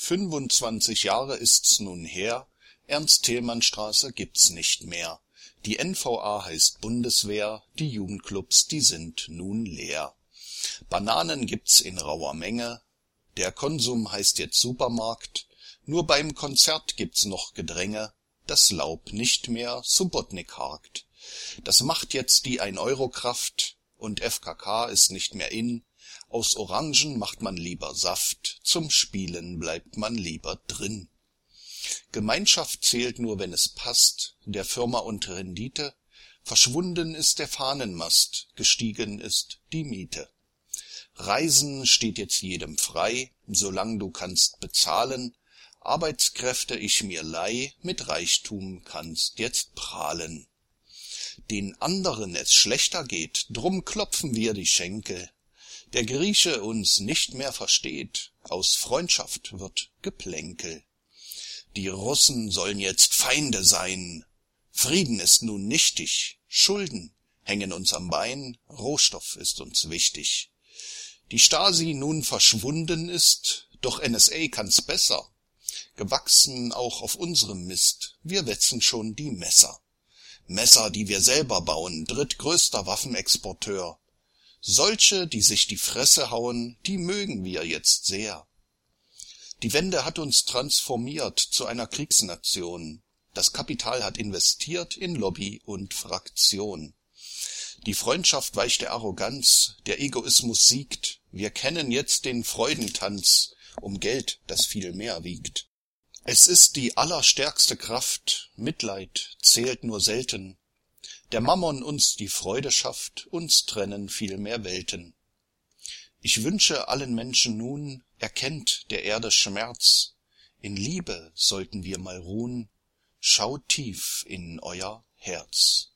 25 Jahre ist's nun her, Ernst-Thälmann-Straße gibt's nicht mehr. Die NVA heißt Bundeswehr, die Jugendclubs, die sind nun leer. Bananen gibt's in rauer Menge, der Konsum heißt jetzt Supermarkt, nur beim Konzert gibt's noch Gedränge, das Laub nicht mehr Subotnik harkt. Das macht jetzt die 1-Euro-Kraft und FKK ist nicht mehr in, aus Orangen macht man lieber Saft, zum Spielen bleibt man lieber drin. Gemeinschaft zählt nur, wenn es passt, der Firma und Rendite, verschwunden ist der Fahnenmast, gestiegen ist die Miete. Reisen steht jetzt jedem frei, solang du kannst bezahlen, Arbeitskräfte ich mir leih, mit Reichtum kannst jetzt prahlen. Den anderen es schlechter geht, drum klopfen wir die Schenkel. Der Grieche uns nicht mehr versteht, aus Freundschaft wird Geplänkel. Die Russen sollen jetzt Feinde sein, Frieden ist nun nichtig, Schulden hängen uns am Bein, Rohstoff ist uns wichtig. Die Stasi nun verschwunden ist, doch NSA kann's besser. Gewachsen auch auf unserem Mist, wir wetzen schon die Messer. Messer, die wir selber bauen, drittgrößter Waffenexporteur. Solche, die sich die Fresse hauen, die mögen wir jetzt sehr. Die Wende hat uns transformiert zu einer Kriegsnation. Das Kapital hat investiert in Lobby und Fraktion. Die Freundschaft weicht der Arroganz, der Egoismus siegt. Wir kennen jetzt den Freudentanz um Geld, das viel mehr wiegt. Es ist die allerstärkste Kraft, Mitleid zählt nur selten. Der Mammon uns die Freude schafft, uns trennen viel mehr Welten. Ich wünsche allen Menschen nun, erkennt der Erde Schmerz. In Liebe sollten wir mal ruhen, schaut tief in euer Herz.